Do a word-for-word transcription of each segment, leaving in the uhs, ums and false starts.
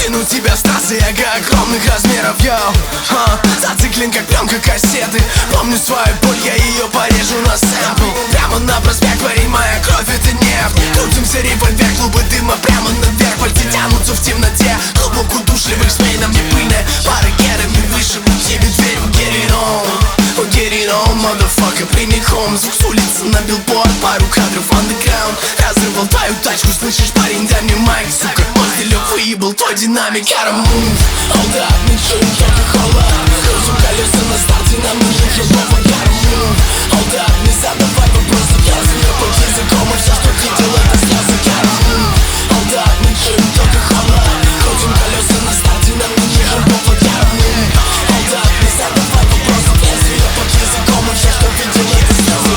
Тяну тебя с трассы, ага, огромных размеров, йоу. а, Зациклен как пленка кассеты. Помню свою боль, я ее порежу на сэмпл. Прямо на проспект, парень, моя кровь это нефть. Крутимся револьвер, клубы дыма прямо наверх. Пальцы тянутся в темноте, глубоко удушливых змей. На мне пыльная пара герами выше. Тебе дверь, we get it on, we get it on, motherfucker. Прими хом, звук с улицы на билборд. Пару кадров underground. Разрывал твою тачку, слышишь, парень, дай мне майк, сука. Мой стилек выебал твой динамик. Gotta move, hold up, мы чуем только холод. Крутим колеса на старте, нам нужен живого. Gotta move, hold up, не задавай вопросы. Я знаю под языком, и все, что видел, это слезы. Gotta move, hold up, мы чуем только холод. Крутим колеса на старте, нам нужен живого. Gotta move, hold up, не задавай вопросы. Я знаю под языком, и все, что видел, это слезы.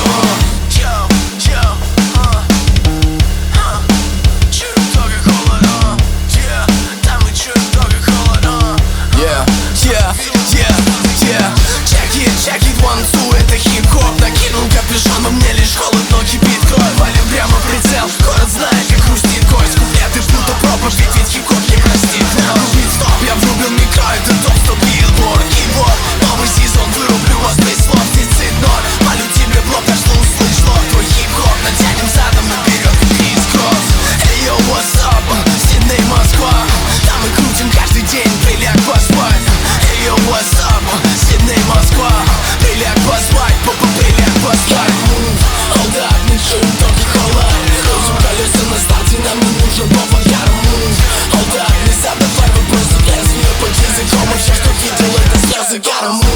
Это хип-хоп, накинул капюшон, но мне лишь холод, но кипит кровь. Валим прямо в прицел, город знает, как хрустит кость. Куплеты будто проповедь, ведь хип-хоп не простит. Рубит стоп, я врубил микро, это топ-стоп билборд. И вот, новый сезон, вырублю вас без слов. Децит ноль, молю тебе блок, так что услышь лоб. Твой хип-хоп натянем задом наперед, как крис-кросс. Эй, йоу, what's up, Сидней, Москва. Там мы крутим каждый день, приляг поспать. Эй, йоу, what's up, Сидней, Москва. Приляг поспать, попа, приляг поспать. Hold up, мы чуем только холод. Крутим колеса на старте, нам не нужен попа. Gotta move, hold up, не задавай вопросы. Я знаю под языком, и все, что видел, это слезы. Gotta move.